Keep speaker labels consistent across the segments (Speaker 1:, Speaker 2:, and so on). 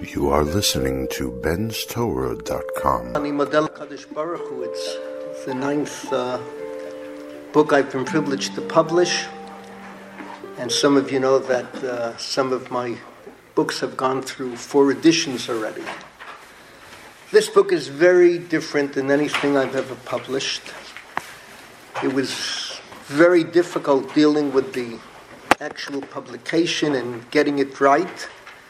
Speaker 1: You are listening to benstorah.com.
Speaker 2: Ani Model Kadosh Baruch Hu. It's the ninth book I've been privileged to publish. And some of you know that some of my books have gone through 4 editions already. This book is very different than anything I've ever published. It was very difficult dealing with the actual publication and getting it right.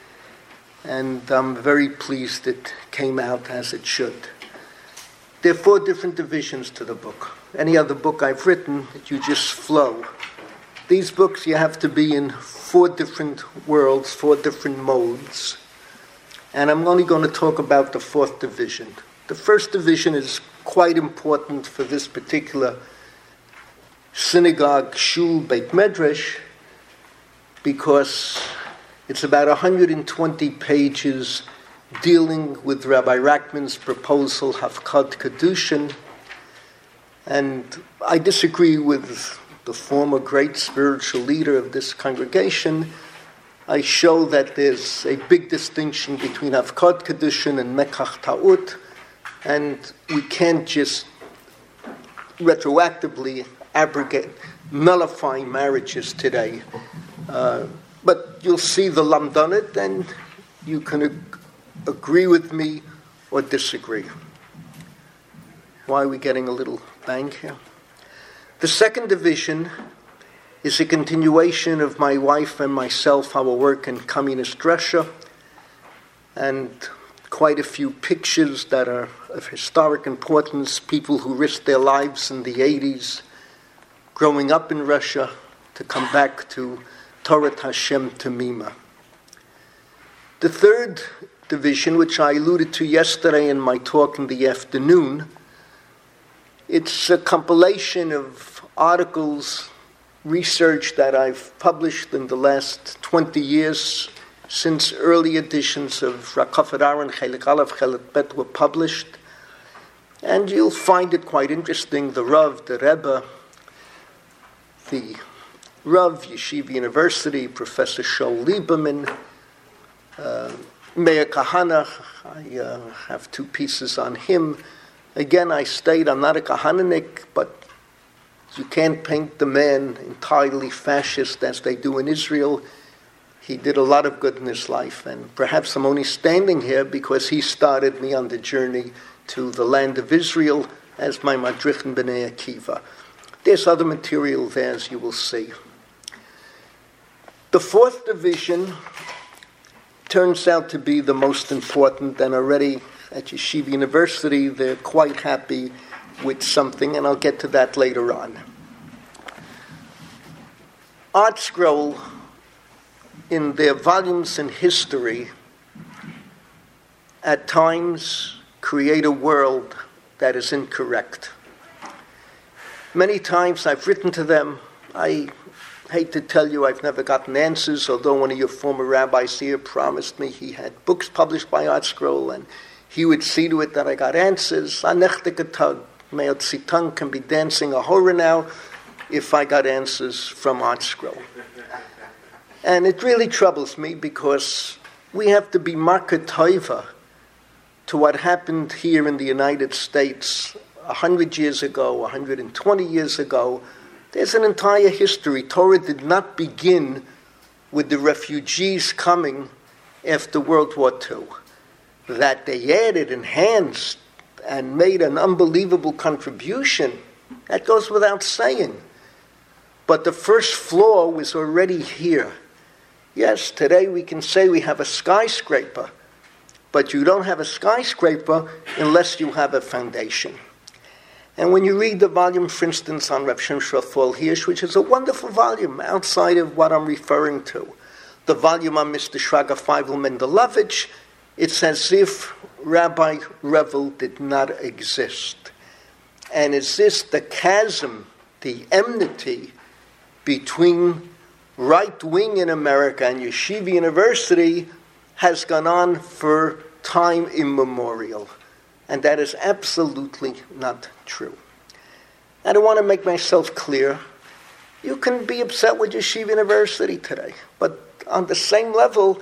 Speaker 2: And I'm very pleased it came out as it should. There are 4 different divisions to the book. Any other book I've written, you just flow. These books, you have to be in 4 different worlds, 4 different modes. And I'm only going to talk about the 4th division. The first division is quite important for this particular synagogue, shul, Beit Medrash, because it's about 120 pages dealing with Rabbi Rachman's proposal, Hafkad Kedushin. And I disagree with the former great spiritual leader of this congregation. I show that there's a big distinction between Hafkad Kedushin and Mekach Ta'ut, and we can't just retroactively abrogate, nullify marriages today. But you'll see the lamdanit, and you can agree with me or disagree. Why are we getting a little bang here? The second division is a continuation of my wife and myself, our work in communist Russia, and quite a few pictures that are of historic importance, people who risked their lives in the 80s, growing up in Russia to come back to Torah Hashem Tamima. The third division, which I alluded to yesterday in my talk in the afternoon, it's a compilation of articles, research that I've published in the last 20 years since early editions of Rakafat Aaron, Chelik Aleph, Chelik Bet were published. And you'll find it quite interesting. The Rav, the Rebbe, the Rav, Yeshiva University, Professor Shaul Lieberman, Meir Kahana, I have 2 pieces on him. Again, I state I'm not a Kahananik, but you can't paint the man entirely fascist as they do in Israel. He did a lot of good in his life, and perhaps I'm only standing here because he started me on the journey to the land of Israel as my Madrich in Bnei Akiva. There's other material there, as you will see. The 4th division turns out to be the most important, and already at Yeshiva University they're quite happy with something, and I'll get to that later on. ArtScroll, in their volumes in history, at times create a world that is incorrect. Many times I've written to them. I hate to tell you I've never gotten answers, although one of your former rabbis here promised me he had books published by ArtScroll, and he would see to it that I got answers. Me'od Sitang can be dancing a horror now if I got answers from ArtScroll. And it really troubles me because we have to be market toiva to what happened here in the United States 100 years ago, 120 years ago. There's an entire history. Torah did not begin with the refugees coming after World War II. That they added, enhanced, and made an unbelievable contribution, that goes without saying. But the first flaw was already here. Yes, today we can say we have a skyscraper, but you don't have a skyscraper unless you have a foundation. And when you read the volume, for instance, on Rav Shimshon Raphael Hirsch, which is a wonderful volume outside of what I'm referring to, the volume on Mr. Shraga Feivel Mendelovich, it's as if Rabbi Revel did not exist. And is this the chasm, the enmity between right wing in America and Yeshiva University has gone on for time immemorial. And that is absolutely not true. I don't want to make myself clear. You can be upset with Yeshiva University today, but on the same level,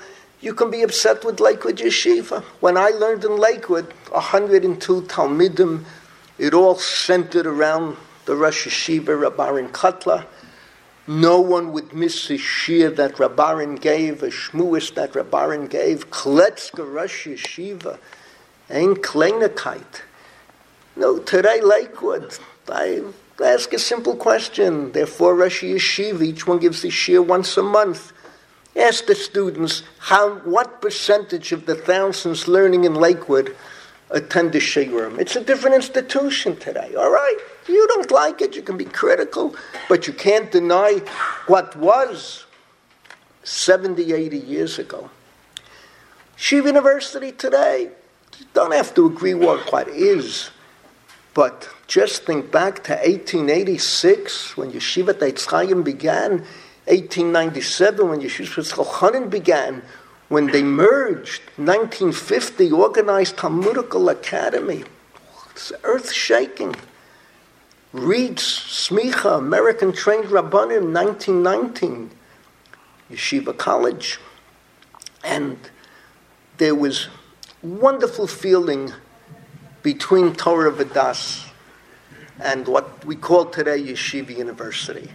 Speaker 2: You can be upset with Lakewood Yeshiva. When I learned in Lakewood, 102 Talmidim, it all centered around the Rosh Yeshiva, Rabbi Aaron Kotler. No one would miss a shir that Rabbi Aaron gave, a shmuis that Rabbi Aaron gave. Kletzke Rosh Yeshiva, ein Kleinigkeit. No, today Lakewood, I ask a simple question. There are 4 Rosh Yeshiva, each one gives a shir once a month. Ask the students what percentage of the thousands learning in Lakewood attend the shiurim. It's a different institution today. All right, you don't like it, you can be critical, but you can't deny what was 70, 80 years ago. Yeshiva University today, you don't have to agree with what is, but just think back to 1886 when Yeshivat Eitz Chaim began, 1897 when Yeshivat Chochanim began, when they merged, 1950 organized Talmudical Academy. It's earth-shaking. Reed's Smicha, American Trained Rabbanim, 1919, Yeshiva College. And there was wonderful feeling between Torah V'das and what we call today Yeshiva University.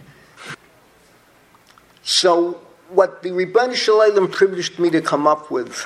Speaker 2: So what the Rebbeinu Shalom privileged me to come up with,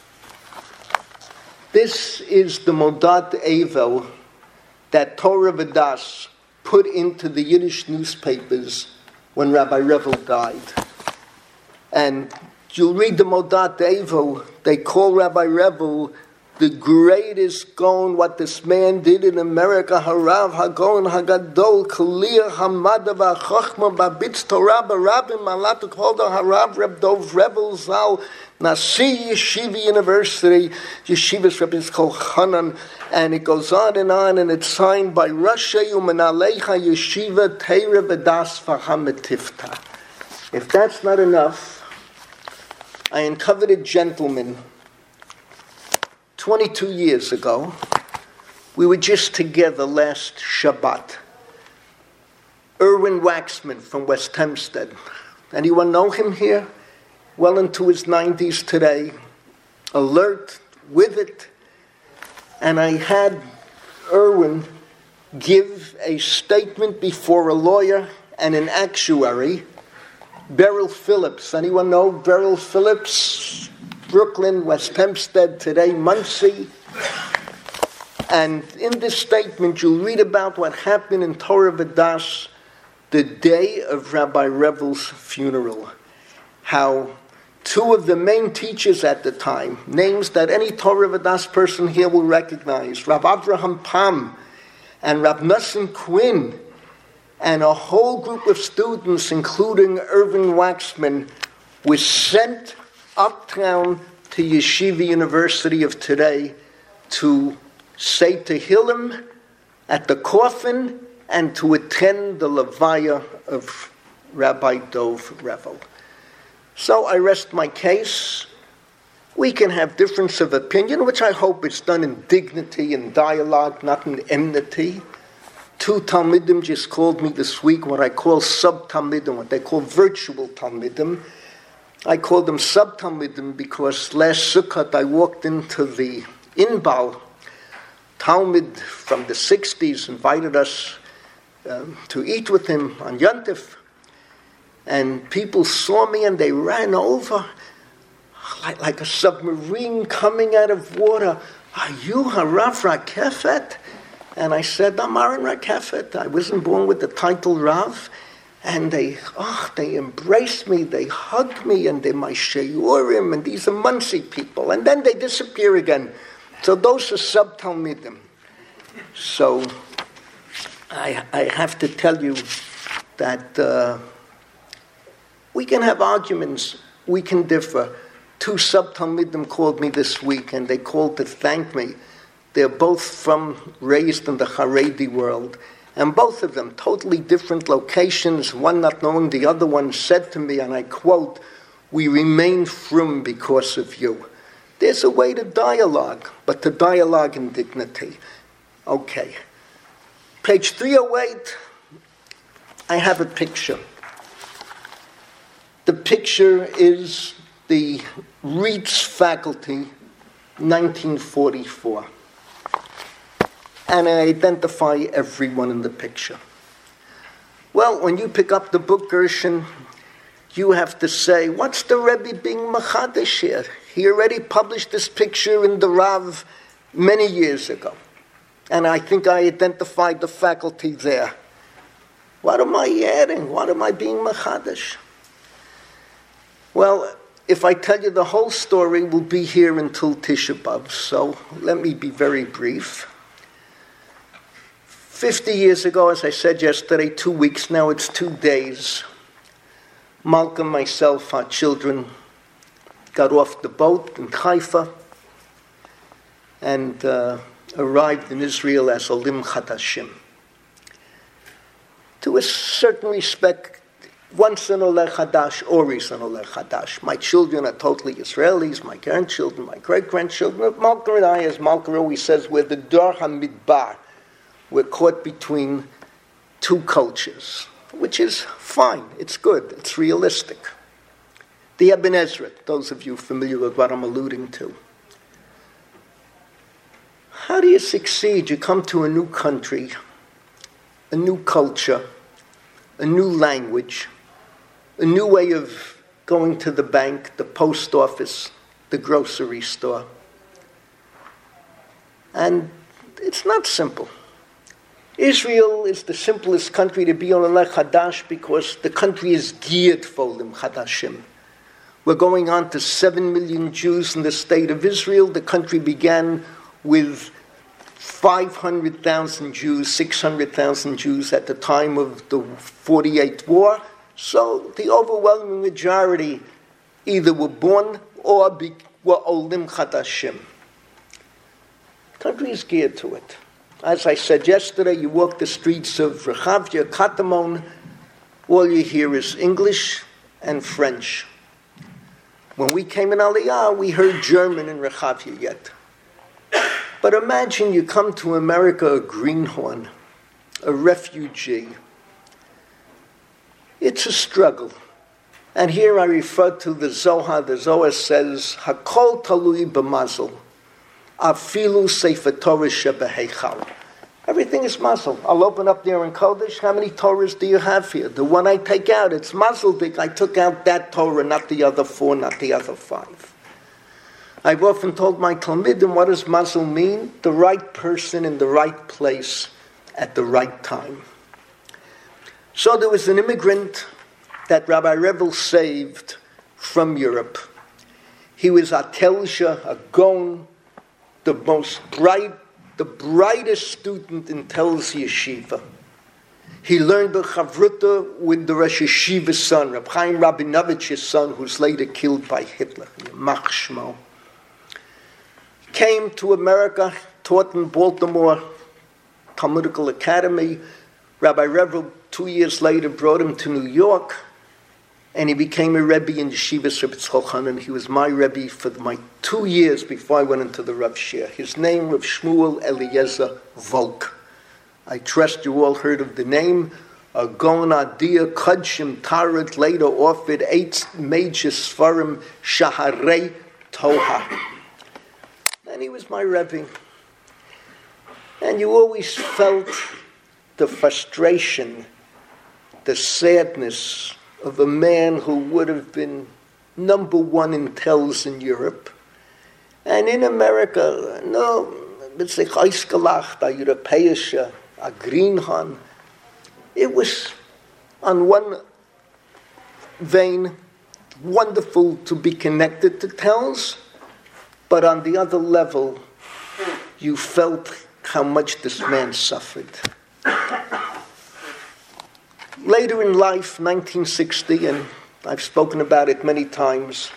Speaker 2: this is the Modat Evel that Torah V'das put into the Yiddish newspapers when Rabbi Revel died. And you'll read the Modat Evel, they call Rabbi Revel the greatest Gaon, what this man did in America, Harav HaGaon HaGadol, Kaliyah Hamada VaChochma Babitz Torah Barabim Malatu Kolda Harav Reb Dov Revel Zal, Nasi Yeshiva University, Yeshiva's Reb Yitzchok Hanan, and it goes on, and it's signed by Rashi Umanalecha Yeshiva Teira V'das Fahametifta. If that's not enough, I uncovered a gentleman 22 years ago. We were just together last Shabbat. Erwin Waxman from West Hempstead. Anyone know him here? Well into his 90s today. Alert, with it. And I had Erwin give a statement before a lawyer and an actuary. Beryl Phillips. Anyone know Beryl Phillips? Brooklyn, West Hempstead, today Monsey. And in this statement, you'll read about what happened in Torah V'das the day of Rabbi Revel's funeral. How 2 of the main teachers at the time, names that any Torah V'das person here will recognize, Rav Avraham Pam and Rav Nussin Quinn, and a whole group of students, including Erwin Waxman, was sent uptown to Yeshiva University of today to say Tehillim at the coffin and to attend the Levaya of Rabbi Dov Revel. So I rest my case. We can have difference of opinion, which I hope it's done in dignity and dialogue, not in enmity. 2 Talmidim just called me this week what I call sub-Talmidim, what they call virtual Talmidim. I call them sub-Talmidim because last Sukkot I walked into the Inbal. Talmud from the 60s invited us to eat with him on Yontif. And people saw me and they ran over like a submarine coming out of water. Are you Harav Rakefet? And I said, I'm Aaron Rakefet. I wasn't born with the title Rav. And they embraced me, they hugged me, and they're my sheyurim, and these are Monsey people. And then they disappear again. So those are sub-Talmidim. So I have to tell you that we can have arguments, we can differ. 2 sub-Talmidim called me this week, and they called to thank me. They're both raised in the Haredi world. And both of them, totally different locations, one not knowing the other one, said to me, and I quote, "We remain frum because of you." There's a way to dialogue, but to dialogue in dignity. Okay. Page 308, I have a picture. The picture is the Reitz faculty, 1944. And I identify everyone in the picture. Well, when you pick up the book, Gershon, you have to say, what's the Rebbe being machadish here? He already published this picture in the Rav many years ago. And I think I identified the faculty there. What am I adding? What am I being machadish? Well, if I tell you the whole story, we'll be here until Tisha B'Av, so let me be very brief. 50 years ago, as I said yesterday, 2 weeks, now it's 2 days, Malcolm, myself, our children, got off the boat in Haifa and arrived in Israel as Olim Chadashim. To a certain respect, once an Oleh Chadash, always an Oleh Chadash. My children are totally Israelis, my grandchildren, my great-grandchildren. Malcolm and I, as Malcolm always says, we're the Dor HaMidbar. We're caught between two cultures, which is fine. It's good. It's realistic. The Ibn Ezra, those of you familiar with what I'm alluding to. How do you succeed? You come to a new country, a new culture, a new language, a new way of going to the bank, the post office, the grocery store. And it's not simple. Israel is the simplest country to be on Oleh Chadash because the country is geared for Olim Chadashim. We're going on to 7 million Jews in the state of Israel. The country began with 500,000 Jews, 600,000 Jews at the time of the 48th war. So the overwhelming majority either were born or were Olim Chadashim. The country is geared to it. As I said yesterday, you walk the streets of Rechavia, Katamon, all you hear is English and French. When we came in Aliyah, we heard German in Rechavia yet. But imagine you come to America a greenhorn, a refugee. It's a struggle. And here I refer to the Zohar. The Zohar says, Hakol talui b'mazel. Afilu Sefer Torah shebeheichal. Everything is mazel. I'll open up there in Kodesh. How many Torahs do you have here? The one I take out, it's mazel big. I took out that Torah, not the other 4, not the other 5. I've often told my Talmidim, what does mazel mean? The right person in the right place at the right time. So there was an immigrant that Rabbi Revel saved from Europe. He was a Telja, a Gaon, the brightest student in Tel's yeshiva. He learned the Chavruta with the Rosh Yeshiva's son, Reb Chaim Rabinovich's son, who's later killed by Hitler, Yamach Shmo. Came to America, taught in Baltimore Talmudical Academy. Rabbi Revel, 2 years later, brought him to New York, and he became a Rebbe in Yeshivas Reb Tzchok Hanan. He was my Rebbe for my 2 years before I went into the Rav Shir. His name was Shmuel Eliezer Volk. I trust you all heard of the name. Gon Adia Kodshim Tarat later offered 8 major Sfarim Shaharei Toha. And he was my Rebbe. And you always felt the frustration, the sadness of a man who would have been number 1 in Telz in Europe. And in America, no, it's like Eisgelacht, a Europäische, a Greenhorn. It was, on one vein, wonderful to be connected to Telz, but on the other level, you felt how much this man suffered. Later in life, 1960, and I've spoken about it many times,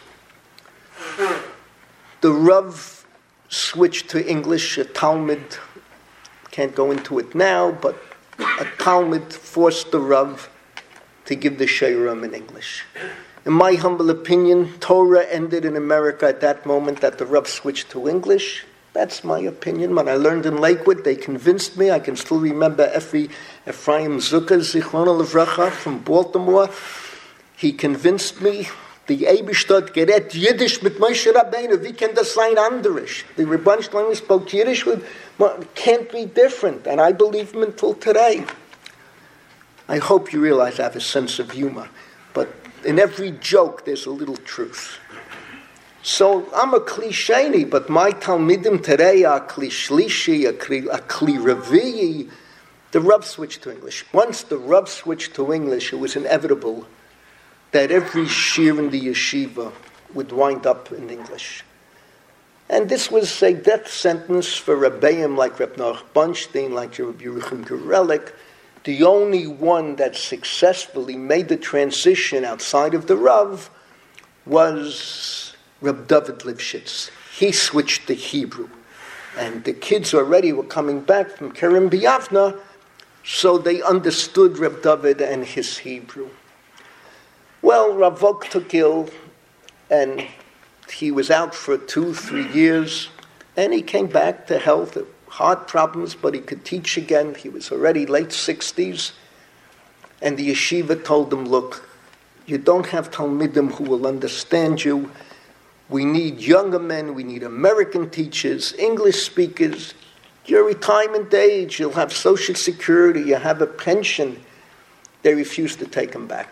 Speaker 2: the Rav switched to English. A Talmud, can't go into it now, but a Talmud forced the Rav to give the Sheirim in English. In my humble opinion, Torah ended in America at that moment that the Rav switched to English. That's my opinion. When I learned in Lakewood, they convinced me. I can still remember Ephraim Zucker, Zichrono Levracha, from Baltimore. He convinced me Die Eibestadt gerät Jiddisch mit Moshe Rabbeinu. Wie can das sein anders? The Rebbeinu Shlomo spoke Yiddish with, it can't be different. And I believe him until today. I hope you realize I have a sense of humor. But in every joke, there's a little truth. So I'm a cliche, but my Talmidim today are kli shlishi, a kli revi'i. The Rav switched to English. Once the Rav switched to English, it was inevitable that every shir in the yeshiva would wind up in English. And this was a death sentence for Rebbeim like Reb Noach Bunstein, like Reb Yeruchim Gerelik. The only one that successfully made the transition outside of the Rav was Reb David Lifshitz. He switched to Hebrew. And the kids already were coming back from Kerem B'Yavna, so they understood Reb David and his Hebrew. Well, Rav Volk took ill, and he was out for 2-3 years, and he came back to health, heart problems, but he could teach again. He was already late 60s, and the yeshiva told him, look, you don't have Talmidim who will understand you. We need younger men, we need American teachers, English speakers. Your retirement age, you'll have Social Security, you have a pension. They refused to take him back.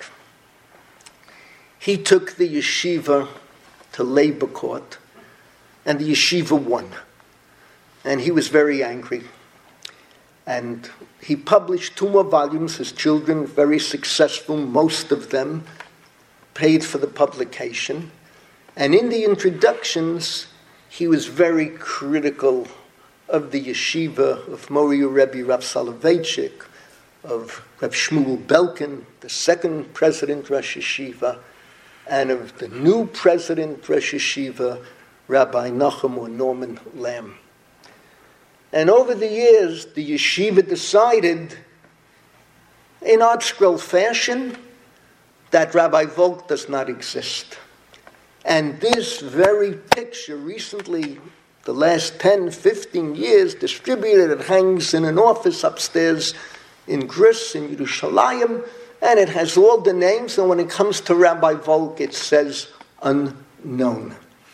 Speaker 2: He took the yeshiva to labor court, and the yeshiva won. And he was very angry. And he published 2 more volumes, his children, very successful, most of them, paid for the publication. And in the introductions, he was very critical of the yeshiva of Moriya Rebbe Rav Soloveitchik, of Rav Shmuel Belkin, the second president Rosh Yeshiva, and of the new president Rosh Yeshiva, Rabbi Nachum or Norman Lamb. And over the years, the yeshiva decided, in Art Scroll fashion, that Rabbi Volk does not exist. And this very picture recently, the last 10, 15 years, distributed, it hangs in an office upstairs in Gris, in Yerushalayim, and it has all the names, and when it comes to Rabbi Volk, it says unknown.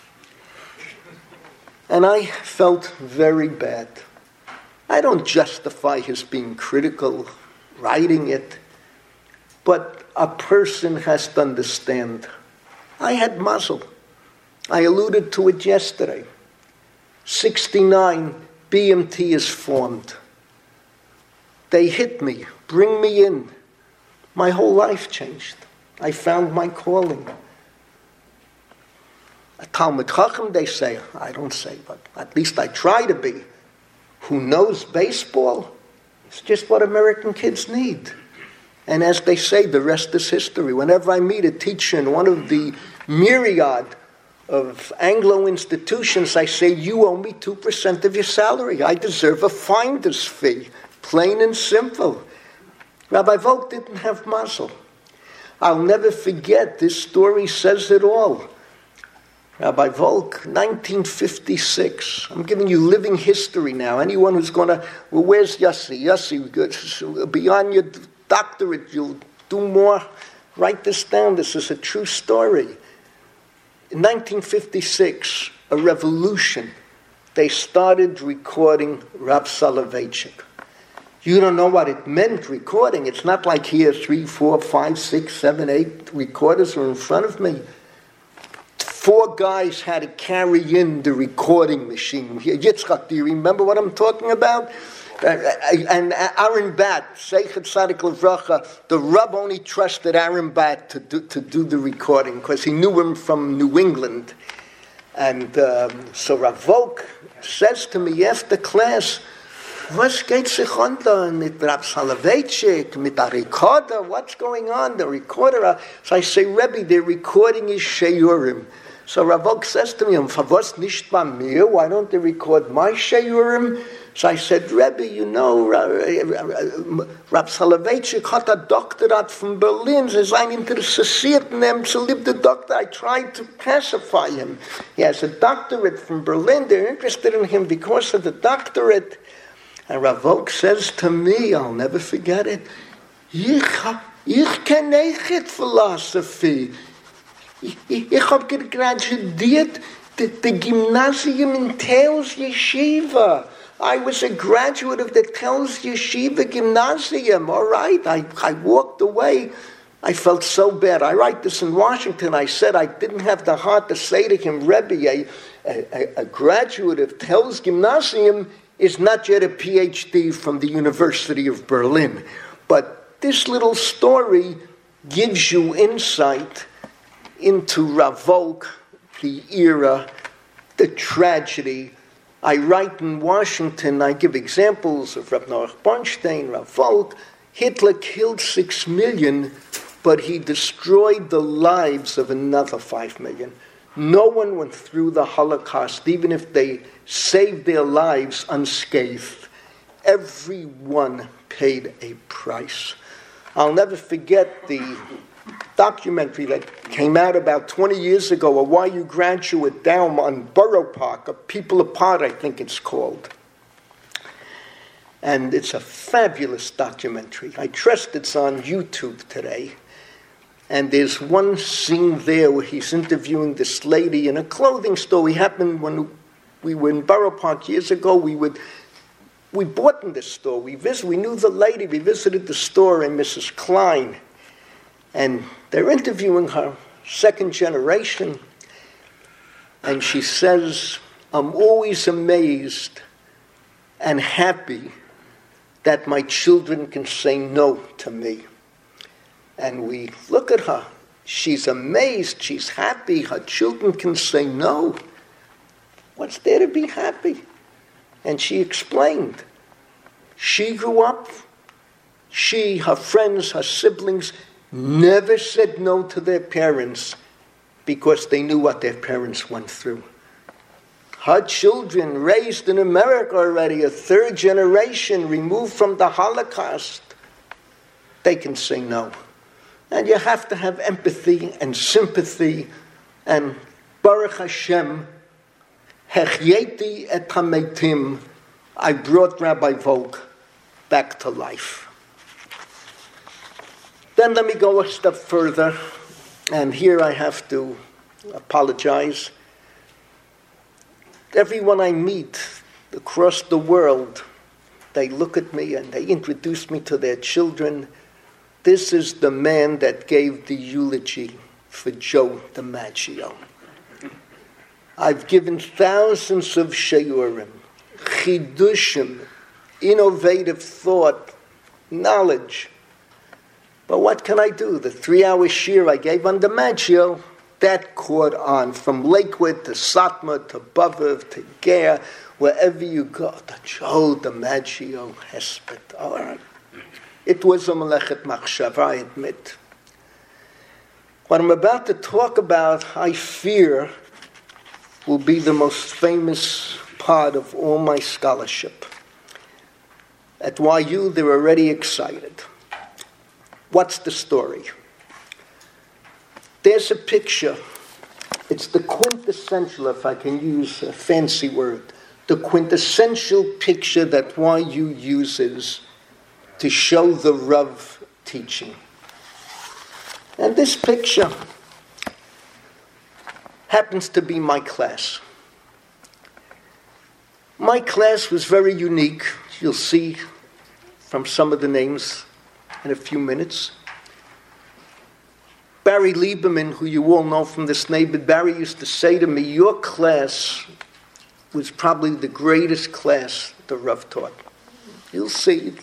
Speaker 2: And I felt very bad. I don't justify his being critical, writing it, but a person has to understand. I had mazel. I alluded to it yesterday. 69, BMT is formed. They hit me, bring me in. My whole life changed. I found my calling. A Talmud Chacham, they say. I don't say, but at least I try to be. Who knows baseball? It's just what American kids need. And as they say, the rest is history. Whenever I meet a teacher in one of the myriad of Anglo institutions, I say, you owe me 2% of your salary. I deserve a finder's fee. Plain and simple. Rabbi Volk didn't have mazel. I'll never forget, this story says it all. Rabbi Volk, 1956. I'm giving you living history now. Anyone who's going to, well, where's Yossi? Yossi, beyond your doctorate, you'll do more. Write this down. This is a true story. In 1956, a revolution. They started recording Rav Soloveitchik. You don't know what it meant, recording. It's not like here 3, 4, 5, 6, 7, 8 recorders are in front of me. 4 guys had to carry in the recording machine. Yitzchak, do you remember what I'm talking about? And Aaron Bat, Seichet Tzadik Levracha, the Rab only trusted Aaron Bat to do the recording because he knew him from New England. And so Rav Volk says to me after class, was geht sich unter mit Rav Soloveitchik, mit der recorder? What's going on? The recorder. So I say, Rebbe, the recording is Sheyurim. So Rav Volk says to me, was nicht bei mir? Why don't they record my Sheyurim? So I said, Rebbe, you know, Rav Soloveitchik hat a doctorate from Berlin. Sie seien interessiert in him to live the doctor. I tried to pacify him. He has a doctorate from Berlin. They're interested in him because of the doctorate. And Rav Volk says to me, I'll never forget it, Ich ken nicht philosophy. Ich hab graduiert the Gymnasium in Tales Yeshiva. I was a graduate of the Tales Yeshiva Gymnasium. All right, I walked away. I felt so bad. I write this in Washington. I said I didn't have the heart to say to him, Rebbe, a graduate of Tales Gymnasium is not yet a PhD from the University of Berlin. But this little story gives you insight into Rav Volk, the era, the tragedy. I write in Washington, I give examples of Rav Noach Bornstein, Rav Volk. Hitler killed 6 million, but he destroyed the lives of another 5 million. No one went through the Holocaust, even if they saved their lives unscathed. Everyone paid a price. I'll never forget the documentary that came out about 20 years ago, a YU graduate down on Borough Park, A People Apart, I think it's called. And it's a fabulous documentary. I trust it's on YouTube today. And there's one scene there where he's interviewing this lady in a clothing store. We happened when we were in Borough Park years ago. We bought in this store. We knew the lady. We visited the store and Mrs. Klein. And they're interviewing her, second generation. And she says, I'm always amazed and happy that my children can say no to me. And we look at her. She's amazed. She's happy. Her children can say no. What's there to be happy? And she explained. She grew up. She, her friends, her siblings never said no to their parents because they knew what their parents went through. Her children, raised in America already, a third generation removed from the Holocaust, they can say no. And you have to have empathy and sympathy. And Baruch Hashem, Hechyeti et hametim, I brought Rabbi Volk back to life. Then let me go a step further. And here I have to apologize. Everyone I meet across the world, they look at me and they introduce me to their children. This is the man that gave the eulogy for Joe DiMaggio. I've given thousands of shiurim, chidushim, innovative thought, knowledge. But what can I do? The 3-hour shiur I gave on DiMaggio, that caught on from Lakewood to Satmar to Bavov to Ger, wherever you go. The Joe DiMaggio hesped. All right. It was a melechet machshava, I admit. What I'm about to talk about, I fear, will be the most famous part of all my scholarship. At YU, they're already excited. What's the story? There's a picture. It's the quintessential, if I can use a fancy word, the quintessential picture that YU uses to show the Rav teaching. And this picture happens to be my class. My class was very unique. You'll see from some of the names in a few minutes. Barry Lieberman, who you all know from this neighborhood, Barry used to say to me, your class was probably the greatest class the Rav taught. You'll see.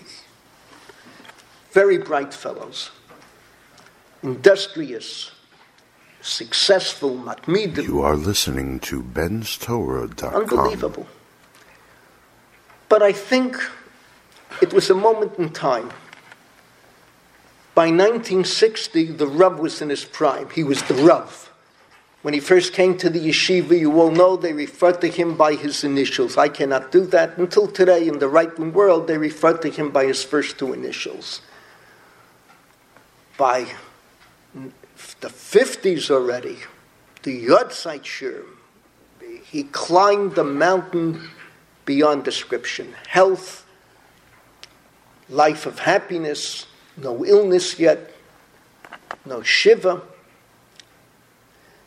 Speaker 2: Very bright fellows, industrious, successful, matmidim.
Speaker 1: You are listening to benstorah.com.
Speaker 2: Unbelievable. But I think it was a moment in time. By 1960, the Rav was in his prime. He was the Rav. When he first came to the yeshiva, you all know they referred to him by his initials. I cannot do that. Until today, in the right-wing world, they refer to him by his first 2 initials. By the 50s already, the Yodzeit Shur, he climbed the mountain beyond description. Health, life of happiness, no illness yet, no shiva.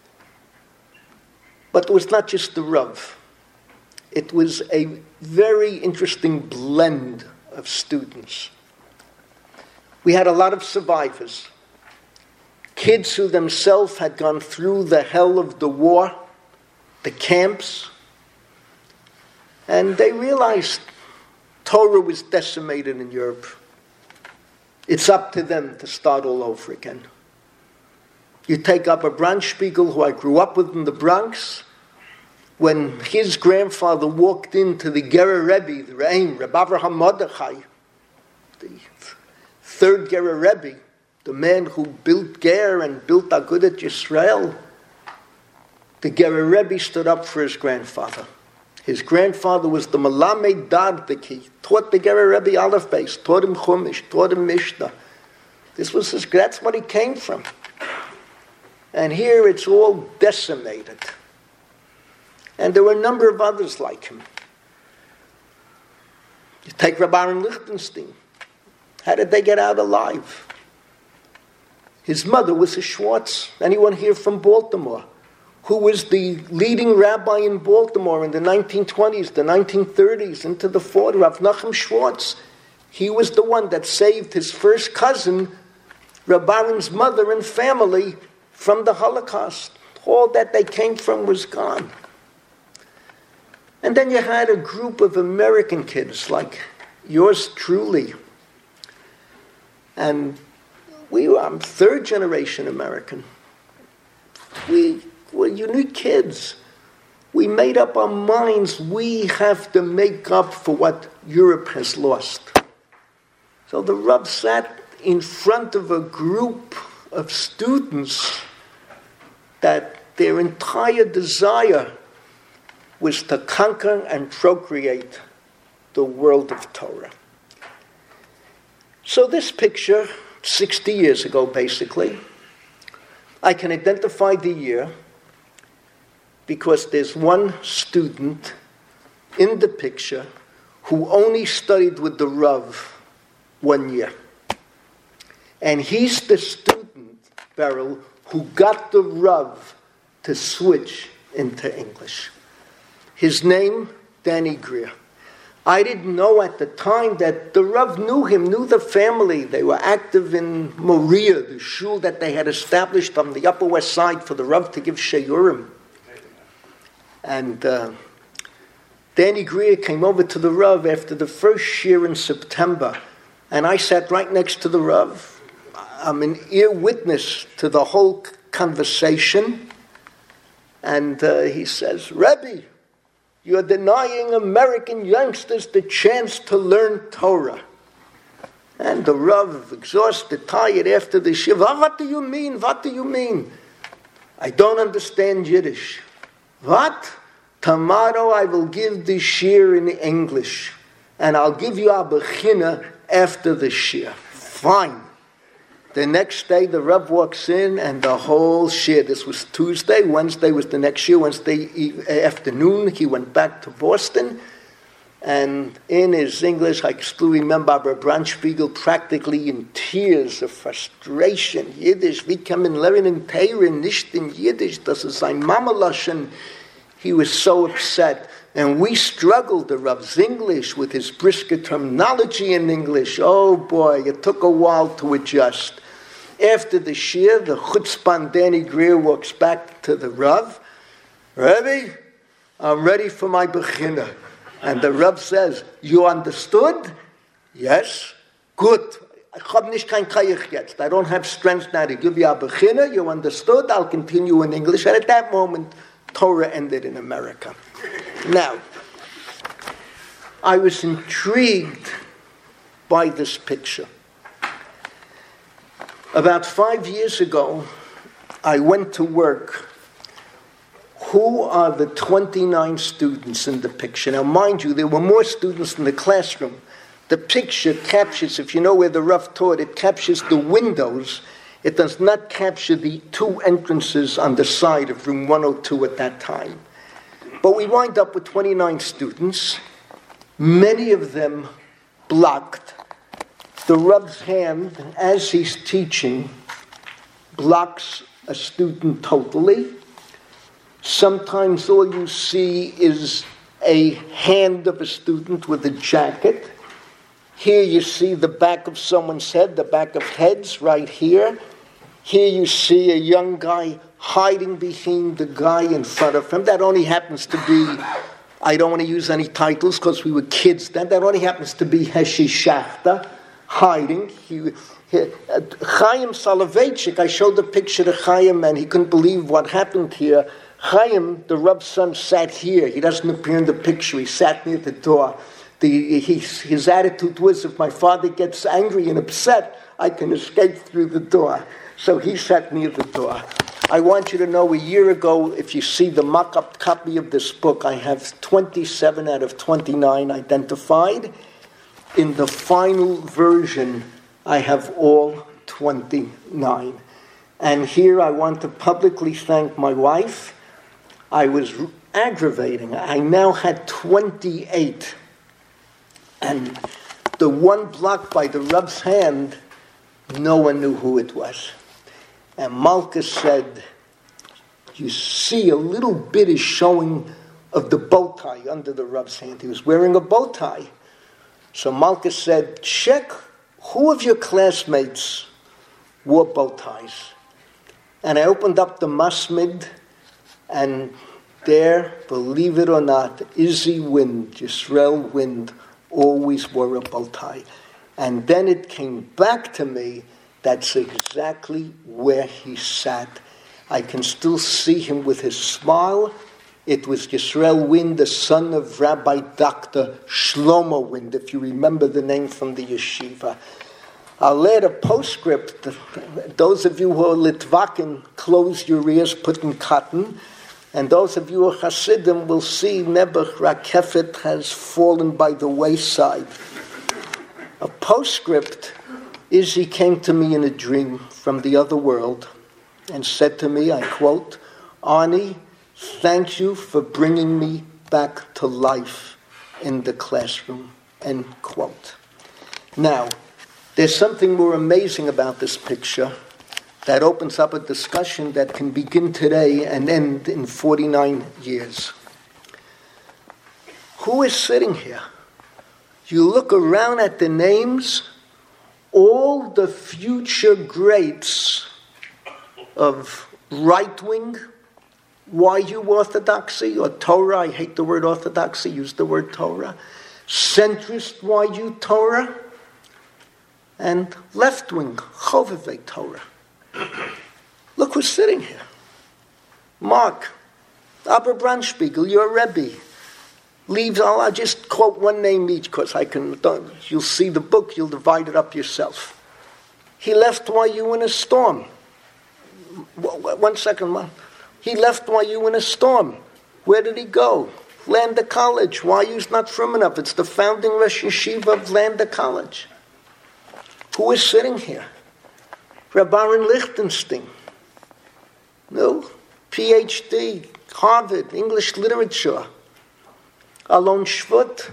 Speaker 2: But it was not just the Rav. It was a very interesting blend of students. We had a lot of survivors. Kids who themselves had gone through the hell of the war, the camps, and they realized Torah was decimated in Europe. It's up to them to start all over again. You take up a Brandspiegel, who I grew up with in the Bronx. When his grandfather walked into the Gerer Rebbe, the Re'im, Reb Avraham Mordechai, the third Gerer Rebbe, the man who built Ger and built Agudat Yisrael, the Gerer Rebbe stood up for his grandfather. His grandfather was the Melamed Dardiki, taught the Gerer Rebbe Aleph Beis, taught him Chumash, taught him Mishnah. That's what he came from. And here it's all decimated. And there were a number of others like him. You take Reb Aaron Lichtenstein. How did they get out alive? His mother was a Schwartz. Anyone here from Baltimore? Who was the leading rabbi in Baltimore in the 1920s, the 1930s, into the 40s, Rav Nachum Schwartz. He was the one that saved his first cousin, Reb Aaron's mother and family, from the Holocaust. All that they came from was gone. And then you had a group of American kids like yours truly. And I'm third generation American. We were unique kids. We made up our minds we have to make up for what Europe has lost. So the Rav sat in front of a group of students that their entire desire was to conquer and procreate the world of Torah. So this picture, 60 years ago basically, I can identify the year because there's one student in the picture who only studied with the Rav 1 year. And he's the student, Beryl, who got the Rav to switch into English. His name, Danny Greer. I didn't know at the time that the Rav knew him, knew the family. They were active in Moriah, the shul that they had established on the Upper West Side for the Rav to give Sheyurim. And Danny Greer came over to the Rav after the first year in September. And I sat right next to the Rav. I'm an ear witness to the whole conversation. And he says, Rebbe, you're denying American youngsters the chance to learn Torah. And the Rav, exhausted, tired after the shiva, what do you mean? What do you mean? I don't understand Yiddish. What? Tomorrow I will give the shir in English. And I'll give you a bechina after the shir. Fine. The next day, the Rav walks in, and the whole shir, this was Tuesday, Wednesday was the next year, Wednesday afternoon, he went back to Boston, and in his English, I still remember Rabbi Brandspiegel practically in tears of frustration. Yiddish, we come in lernen Torah, nicht in Yiddish, das ist ein Mamalaschen. He was so upset. And we struggled, the Rav's English, with his brisker terminology in English. Oh boy, it took a while to adjust. After the shir, the chutzpan Danny Greer walks back to the Rav. Rebbe, I'm ready for my bechina. And the Rav says, you understood? Yes. Good. I don't have strength now to give you a bechina. You understood? I'll continue in English. And at that moment, Torah ended in America. Now, I was intrigued by this picture. About 5 years ago, I went to work. Who are the 29 students in the picture? Now, mind you, there were more students in the classroom. The picture captures, if you know where the Rav taught, it captures the windows. It does not capture the two entrances on the side of room 102 at that time. But we wind up with 29 students, many of them blocked. The Rav's hand, as he's teaching, blocks a student totally. Sometimes all you see is a hand of a student with a jacket. Here you see the back of someone's head, the back of heads right here. Here you see a young guy hiding behind the guy in front of him. That only happens to be, I don't want to use any titles because we were kids then, that only happens to be Heshi Shachta, hiding. Chaim Soloveitchik, I showed the picture to Chaim and he couldn't believe what happened here. Chaim, the Reb's son, sat here. He doesn't appear in the picture. He sat near the door. His attitude was, if my father gets angry and upset, I can escape through the door. So he sat near the door. I want you to know, a year ago, if you see the mock-up copy of this book, I have 27 out of 29 identified. In the final version, I have all 29. And here I want to publicly thank my wife. I was aggravating. I now had 28. And the one blocked by the Reb's hand, no one knew who it was. And Malka said, you see a little bit is showing of the bow tie under the Reb's hand. He was wearing a bow tie. So Malka said, check who of your classmates wore bow ties. And I opened up the Masmid, and there, believe it or not, Izzy Wind, Yisrael Wind, always wore a bow tie. And then it came back to me, that's exactly where he sat. I can still see him with his smile. It was Yisrael Wind, the son of Rabbi Dr. Shlomo Wind, if you remember the name from the yeshiva. I'll add a postscript. Those of you who are Litvakim, close your ears, put in cotton. And those of you who are Hasidim will see Nebuch Rakefet has fallen by the wayside. A postscript is he came to me in a dream from the other world and said to me, I quote, Arnie, thank you for bringing me back to life in the classroom, end quote. Now, there's something more amazing about this picture that opens up a discussion that can begin today and end in 49 years. Who is sitting here? You look around at the names, all the future greats of right-wing YU orthodoxy or Torah, I hate the word orthodoxy, use the word Torah, centrist YU Torah, and left-wing Chovevei Torah. Look who's sitting here. Mark, Aber Brandspiegel, your Rebbe. Leaves, I'll just quote one name each because you'll see the book, you'll divide it up yourself. He left YU in a storm. 1 second, Mark. He left YU in a storm. Where did he go? Lander College. YU's not from enough. It's the founding Rosh Yeshiva of Lander College. Who is sitting here? Rabbaran Lichtenstein. No? PhD, Harvard, English literature. Alon Shvut.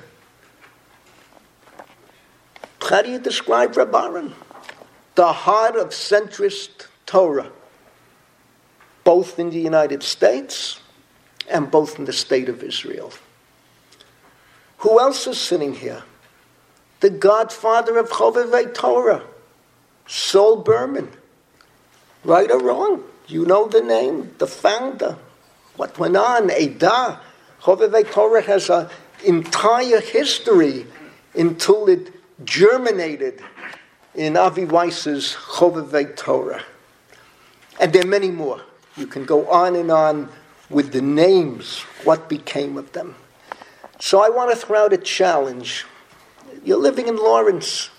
Speaker 2: How do you describe Rabbaran? The heart of centrist Torah, both in the United States and both in the state of Israel. Who else is sitting here? The godfather of Chovevei Torah, Saul Berman. Right or wrong? You know the name, the founder. What went on? Eidah. Chovevei Torah has an entire history until it germinated in Avi Weiss's Chovevei Torah. And there are many more. You can go on with the names, what became of them. So I want to throw out a challenge. You're living in Lawrence.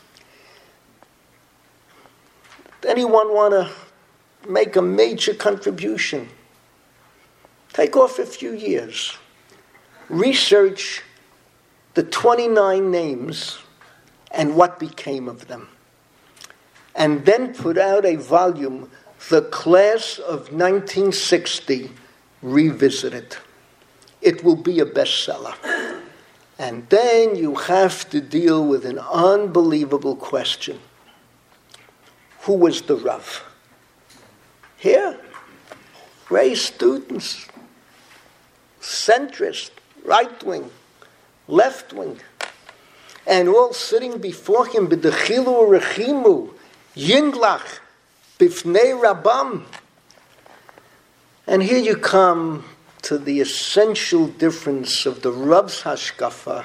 Speaker 2: Anyone want to make a major contribution? Take off a few years. Research the 29 names and what became of them. And then put out a volume, The Class of 1960 Revisited. It will be a bestseller. And then you have to deal with an unbelievable question. Who was the Rav? Here, raised students, centrist, right wing, left wing, and all sitting before him, b'dechilu rechimu, yinglach, bifnei rabam. And here you come to the essential difference of the Rav's hashkafa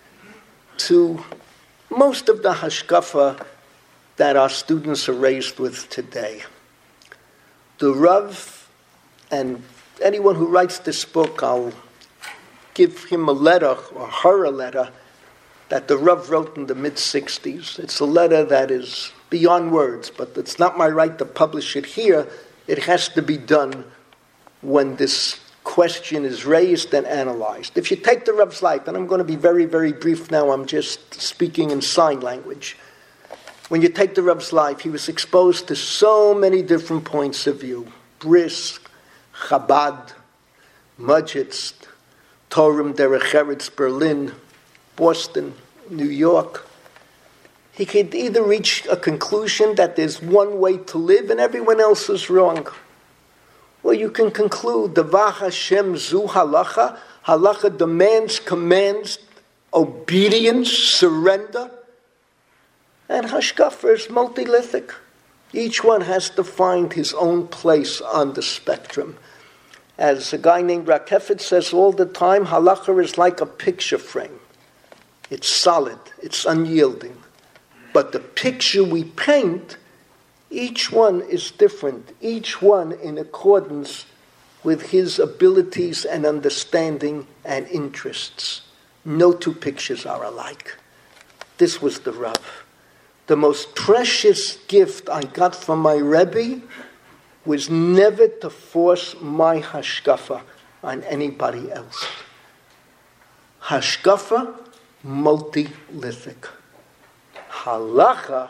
Speaker 2: to most of the hashkafa that our students are raised with today. The Rav, and anyone who writes this book, I'll give him a letter, or her a letter, that the Rav wrote in the mid-60s. It's a letter that is beyond words, but it's not my right to publish it here. It has to be done when this question is raised and analyzed. If you take the Rav's life, and I'm going to be very, very brief now, I'm just speaking in sign language. When you take the Rav's life, he was exposed to so many different points of view. Brisk, Chabad, Mudgets, Torah Derech Eretz, Berlin, Boston, New York. He could either reach a conclusion that there's one way to live and everyone else is wrong. Well, you can conclude, Davach Hashem zu halacha. Halacha demands, commands, obedience, surrender. And hashkafa is multilithic. Each one has to find his own place on the spectrum. As a guy named Rakefet says all the time, halacha is like a picture frame. It's solid, it's unyielding. But the picture we paint, each one is different, each one in accordance with his abilities and understanding and interests. No two pictures are alike. This was the Rav. The most precious gift I got from my Rebbe was never to force my hashkafa on anybody else. Hashkafa, multilithic. Halacha,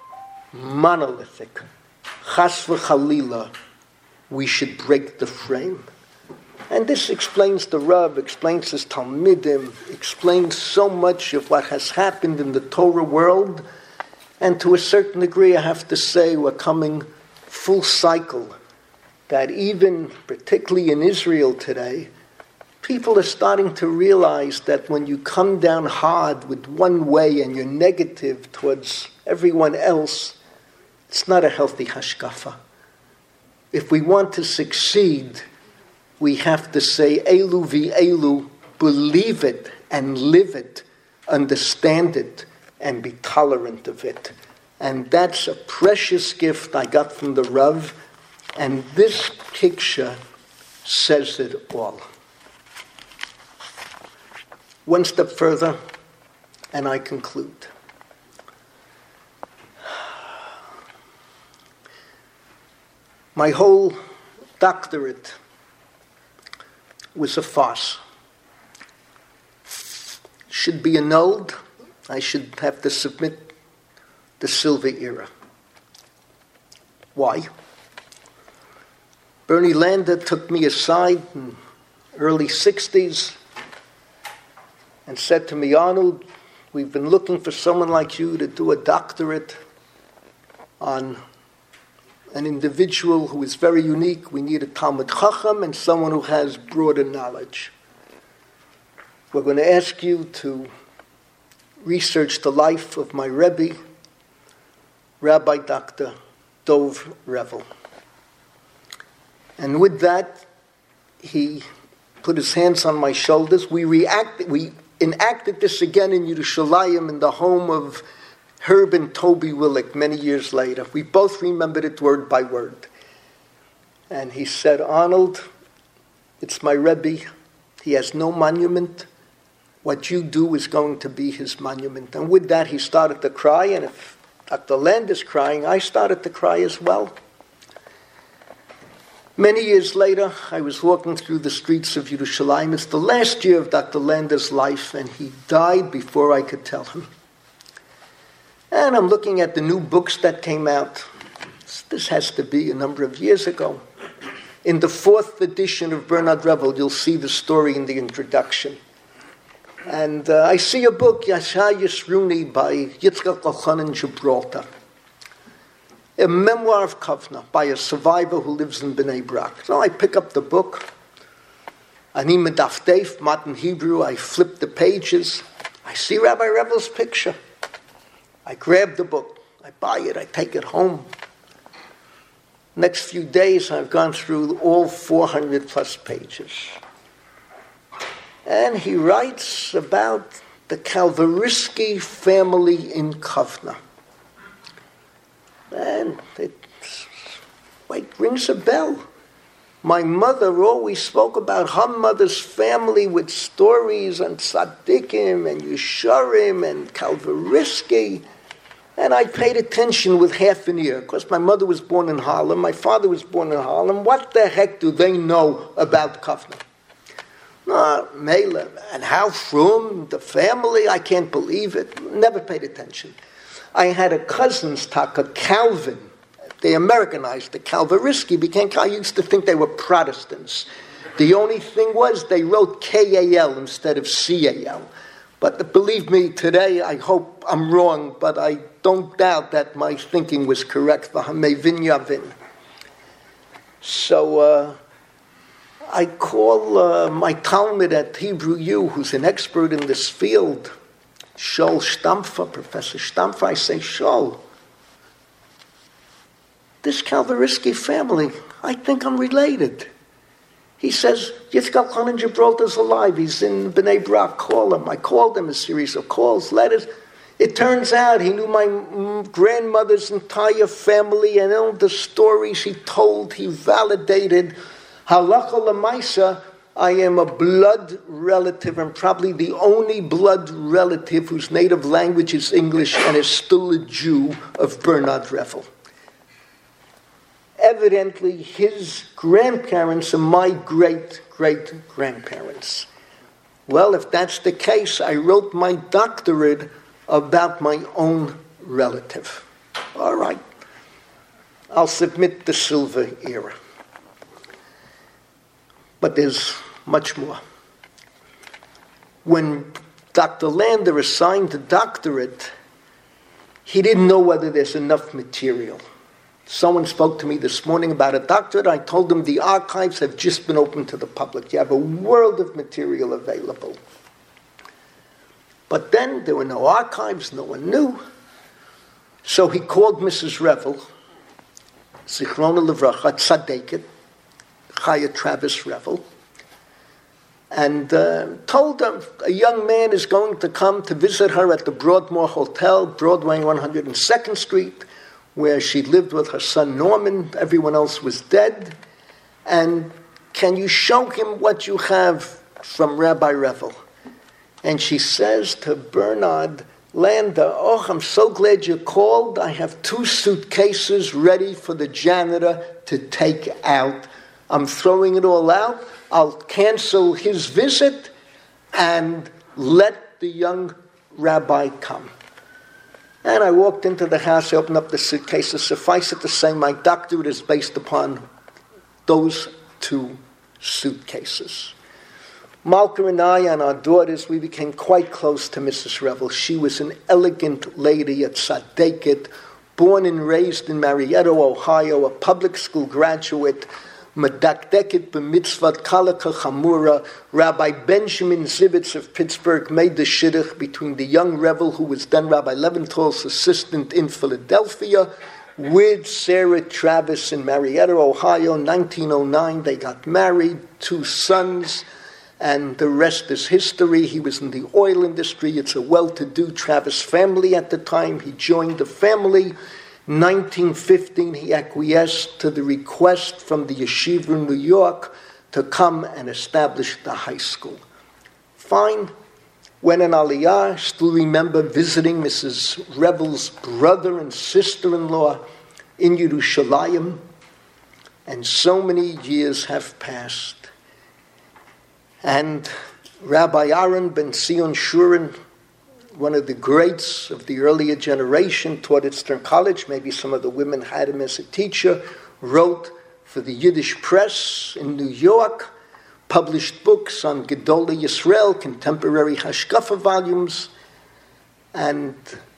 Speaker 2: monolithic. Chas v'chalila, we should break the frame. And this explains the Rav, explains his Talmidim, explains so much of what has happened in the Torah world. And to a certain degree, I have to say, we're coming full cycle. That even, particularly in Israel today, people are starting to realize that when you come down hard with one way and you're negative towards everyone else, it's not a healthy hashkafa. If we want to succeed, we have to say, Elu v'elu, believe it and live it, understand it, and be tolerant of it. And that's a precious gift I got from the Rav, and this picture says it all. One step further, and I conclude. My whole doctorate was a farce. Should be annulled. I should have to submit the Silver Era. Why? Bernie Lander took me aside in early 60s and said to me, Arnold, we've been looking for someone like you to do a doctorate on an individual who is very unique. We need a Talmud Chacham and someone who has broader knowledge. We're going to ask you to research the life of my Rebbe, Rabbi Dr. Dov Revel. And with that, he put his hands on my shoulders. We enacted this again in Yerushalayim in the home of Herb and Toby Willick many years later. We both remembered it word by word. And he said, Arnold, it's my Rebbe. He has no monument. What you do is going to be his monument. And with that, he started to cry. And if Dr. Land is crying, I started to cry as well. Many years later, I was walking through the streets of Yerushalayim. It's the last year of Dr. Lander's life, and he died before I could tell him. And I'm looking at the new books that came out. This has to be a number of years ago. In the 4th edition of Bernard Revel, you'll see the story in the introduction. And I see a book, Yasha Yisruni, by Yitzchak Elchanan Gibraltar. A memoir of Kovna by a survivor who lives in Bnei Brak. So I pick up the book. Ani Medaf Deif, modern Hebrew, I flip the pages. I see Rabbi Revel's picture. I grab the book. I buy it. I take it home. Next few days, I've gone through all 400 plus pages. And he writes about the Kalvarisky family in Kovna. And it rings a bell. My mother always spoke about her mother's family with stories and tzaddikim and Yesharim and Kalvarisky. And I paid attention with half an ear, because my mother was born in Harlem, my father was born in Harlem. What the heck do they know about Kovna? Mela, and how from the family, I can't believe it. Never paid attention. I had a cousin's Taka, Calvin. They Americanized the Kalvarisky, I used to think they were Protestants. The only thing was they wrote K-A-L instead of C-A-L. But believe me, today I hope I'm wrong, but I don't doubt that my thinking was correct. V'hamevin yavin. So I call my Talmud at Hebrew U, who's an expert in this field, Shol Stampfer, Professor Stampfer. I say, Shol, this Kalvarisky family, I think I'm related. He says, Yitzchak Chanan Gibraltar's alive. He's in Bnei Brak. Call him. I called him a series of calls, letters. It turns out he knew my grandmother's entire family and all the stories he told. He validated. Halacha l'maisa, I am a blood relative and probably the only blood relative whose native language is English and is still a Jew of Bernard Revel. Evidently, his grandparents are my great-great-grandparents. Well, if that's the case, I wrote my doctorate about my own relative. All right. I'll submit the Silver Era. But there's much more. When Dr. Lander assigned the doctorate, he didn't know whether there's enough material. Someone spoke to me this morning about a doctorate. I told them the archives have just been opened to the public. You have a world of material available. But then there were no archives, no one knew. So he called Mrs. Revel, Zichrona Levracha, Tzaddiket, Chaya Travis Revel, and told them a young man is going to come to visit her at the Broadmoor Hotel, Broadway 102nd Street, where she lived with her son Norman. Everyone else was dead. And can you show him what you have from Rabbi Revel? And she says to Bernard Lander, oh, I'm so glad you called. I have 2 suitcases ready for the janitor to take out. I'm throwing it all out. I'll cancel his visit and let the young rabbi come. And I walked into the house, I opened up the suitcases. Suffice it to say, my doctorate is based upon those 2 suitcases. Malka and I and our daughters, we became quite close to Mrs. Revel. She was an elegant lady at Tzaddiket, born and raised in Marietta, Ohio, a public school graduate, Medakdeket b'mitzvat kalaka chamura. Rabbi Benjamin Zivitz of Pittsburgh made the shidduch between the young Revel, who was then Rabbi Leventhal's assistant in Philadelphia, with Sarah Travis in Marietta, Ohio. 1909, they got married, 2 sons, and the rest is history. He was in the oil industry. It's a well-to-do Travis family at the time. He joined the family. 1915, he acquiesced to the request from the yeshiva in New York to come and establish the high school. Fine. Went in Aliyah. Still remember visiting Mrs. Revel's brother and sister-in-law in Yerushalayim. And so many years have passed. And Rabbi Aaron Ben Zion Shuren, one of the greats of the earlier generation, taught at Stern College. Maybe some of the women had him as a teacher. Wrote for the Yiddish press in New York. Published books on Gedolei Yisrael, contemporary Hashkafa volumes. And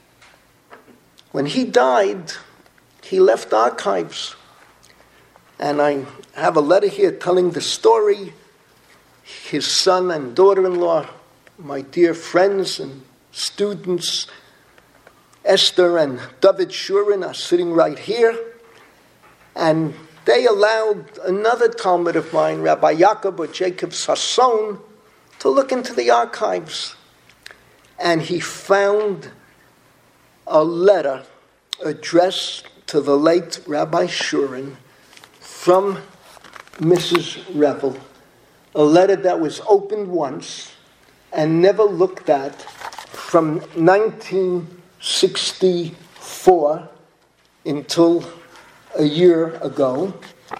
Speaker 2: when he died, he left archives. And I have a letter here telling the story. his son and daughter-in-law, my dear friends and students, Esther and David Shurin are sitting right here, and they allowed another Talmud of mine, Rabbi Yaakov or Jacob Sasson, to look into the archives. And he found a letter addressed to the late Rabbi Shurin from Mrs. Revel, a letter that was opened once and never looked at from 1964 until a year ago.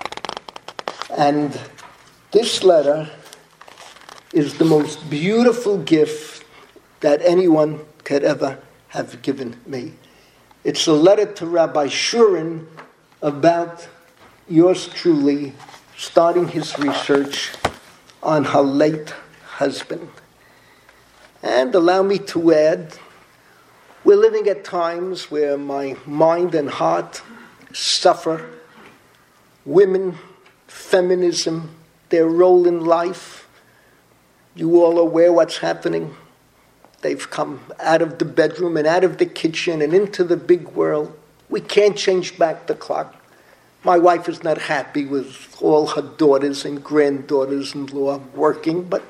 Speaker 2: And this letter is the most beautiful gift that anyone could ever have given me. It's a letter to Rabbi Shurin about yours truly starting his research on her late husband. And allow me to add, we're living at times where my mind and heart suffer. Women, feminism, their role in life. You all aware what's happening. They've come out of the bedroom and out of the kitchen and into the big world. We can't change back the clock. My wife is not happy with all her daughters and granddaughters-in-law working, but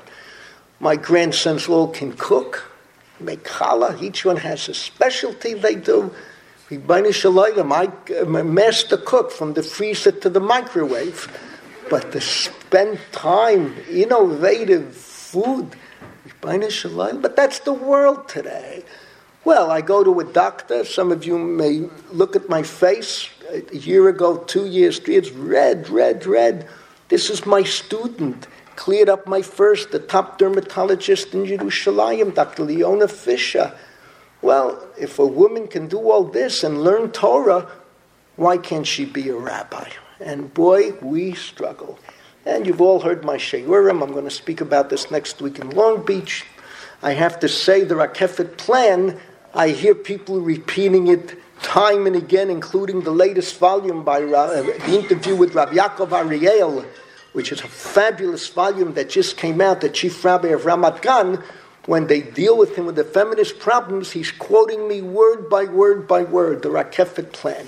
Speaker 2: my grandsons all can cook, make challah. Each one has a specialty they do. Ribbono Shel Olam, I'm a master cook from the freezer to the microwave. But to spend time, innovative food, Ribbono Shel Olam, but that's the world today. Well, I go to a doctor. Some of you may look at my face. A year ago, 2 years, 3 years, red, red, red. This is my student. Cleared up my first, the top dermatologist in Yerushalayim, Dr. Leona Fisher. Well, if a woman can do all this and learn Torah, why can't she be a rabbi? And boy, we struggle. And you've all heard my Sheurim. I'm going to speak about this next week in Long Beach. I have to say the Rakefet plan, I hear people repeating it time and again, including the latest volume by the interview with Rabbi Yaakov Ariel, which is a fabulous volume that just came out, the chief rabbi of Ramat Gan. When they deal with him with the feminist problems, he's quoting me word by word by word, the Rakefet plan.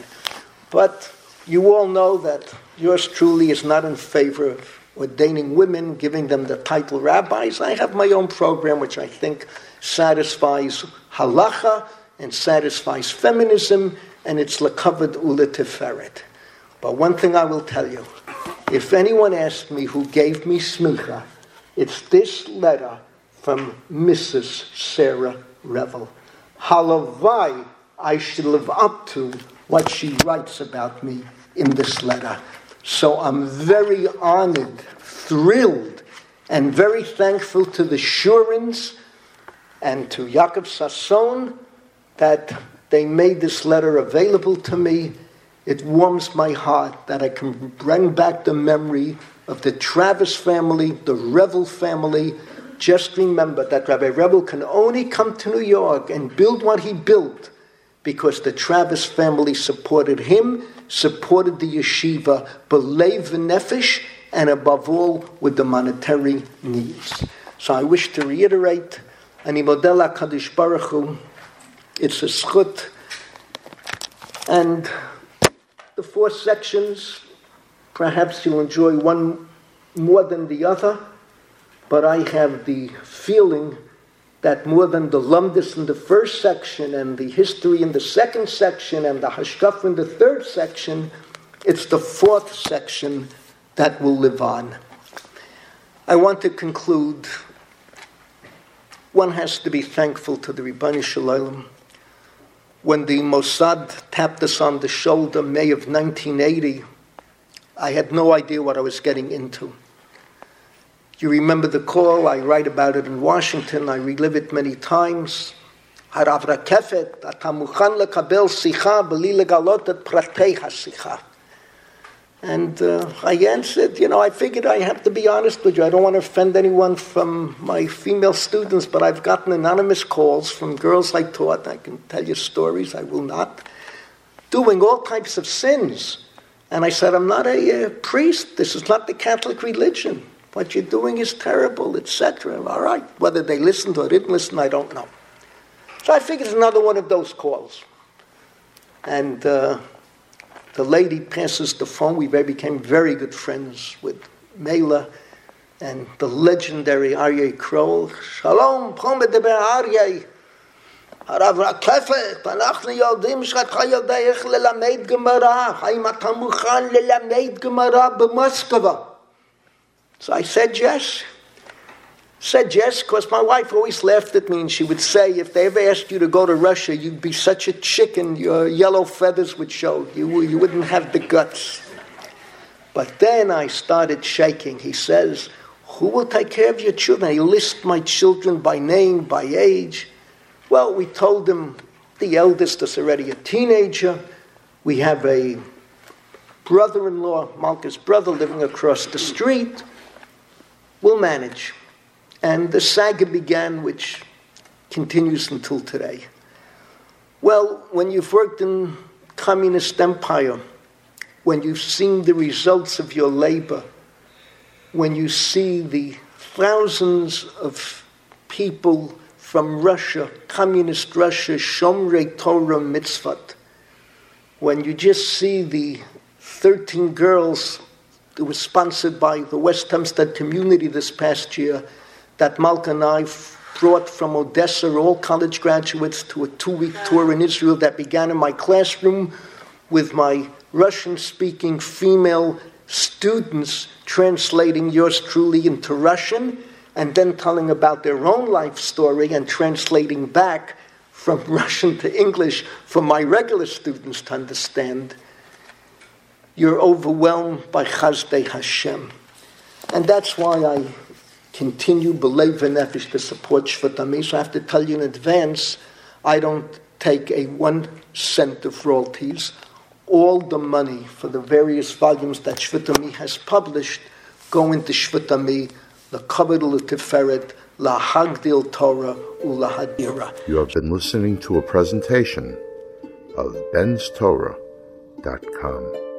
Speaker 2: But you all know that yours truly is not in favor of ordaining women, giving them the title rabbis. I have my own program which I think satisfies halacha and satisfies feminism, and it's lekavod uleteferet. But one thing I will tell you, if anyone asked me who gave me smicha, it's this letter from Mrs. Sarah Revel. Halavai, I should live up to what she writes about me in this letter. So I'm very honored, thrilled, and very thankful to the Shurins and to Jacob Sasson that they made this letter available to me. It warms my heart that I can bring back the memory of the Travis family, the Revel family. Just remember that Rabbi Revel can only come to New York and build what he built because the Travis family supported him, supported the yeshiva, belev v'nefesh, and above all, with the monetary needs. So I wish to reiterate, Ani model HaKadosh Baruch Hu, it's a zchut, and the 4 sections, perhaps you'll enjoy one more than the other, but I have the feeling that more than the lumdis in the first section and the history in the second section and the hashkafa in the third section, it's the 4th section that will live on. I want to conclude. One has to be thankful to the Ribbono Shel Olam. When the Mossad tapped us on the shoulder, May of 1980, I had no idea what I was getting into. You remember the call, I write about it in Washington, I relive it many times. Harav Rakefet, ata mukhan lekabel sicha beli legalot et pratei hasicha. And I answered, I figured I have to be honest with you. I don't want to offend anyone from my female students, but I've gotten anonymous calls from girls I taught. I can tell you stories, I will not. Doing all types of sins. And I said, I'm not a priest. This is not the Catholic religion. What you're doing is terrible, etc. All right. Whether they listened or didn't listen, I don't know. So I figured it's another one of those calls. And the lady passes the phone. We became very good friends with Mela and the legendary Aryeh Kroll. Shalom, פה מדבר אריה. הרב רקפת, אנחנו יודעים שאתה יודע איך ללמד גמרא. האם אתה מוכן ללמד גמרא במוסקבה? So I said yes. Said yes, because my wife always laughed at me, and she would say, if they ever asked you to go to Russia, you'd be such a chicken, your yellow feathers would show. You wouldn't have the guts. But then I started shaking. He says, who will take care of your children? He lists my children by name, by age. Well, we told him the eldest is already a teenager. We have a brother-in-law, Malka's brother, living across the street. We'll manage. And the saga began, which continues until today. Well, when you've worked in communist empire, when you've seen the results of your labor, when you see the thousands of people from Russia, communist Russia, Shomrei Torah Mitzvot, when you just see the 13 girls that were sponsored by the West Hempstead community this past year, that Malka and I brought from Odessa, all college graduates, to a 2-week tour in Israel that began in my classroom with my Russian-speaking female students translating yours truly into Russian and then telling about their own life story and translating back from Russian to English for my regular students to understand. You're overwhelmed by Chazdei Hashem. And that's why I continue b'leiv v'nefesh to support Shvat Ami. So I have to tell you in advance, I don't take a 1 cent of royalties. All the money for the various volumes that Shvat Ami has published go into Shvat Ami, the Kavod L'Tiferet, Lahagdil Torah, Ulahadira.
Speaker 1: You have been listening to a presentation of benstorah.com.